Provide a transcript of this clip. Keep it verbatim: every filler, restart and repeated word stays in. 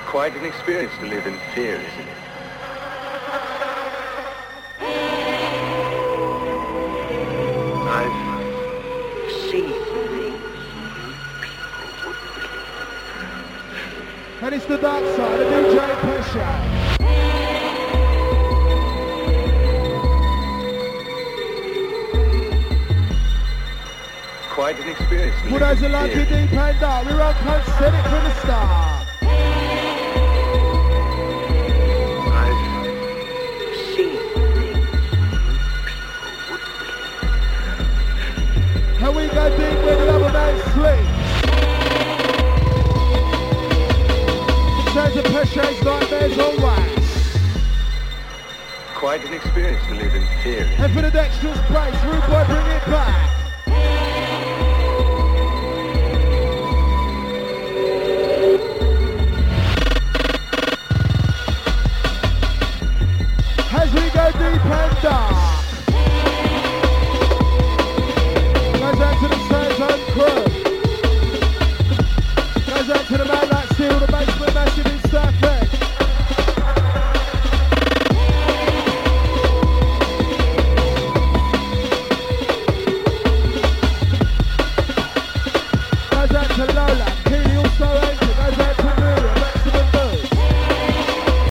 Quite an experience to live in fear, isn't it? I've seen things people wouldn't believe. And it's the dark side of D J Pressure. Quite an experience to What live does in it like fear. to deep and dark? We run can't set it from the start. I've seen things people wouldn't believe. And we go deep with another night's sleep. Sometimes the pressure is nightmares always. Quite an experience to live in fear. And for the Dexter's price, Rude Boy, bring it back. As we go deep and dark. Goes out to the Stars Home crew. Goes out to the man like Steel, the basement massive in Starfed. Goes out to Lola.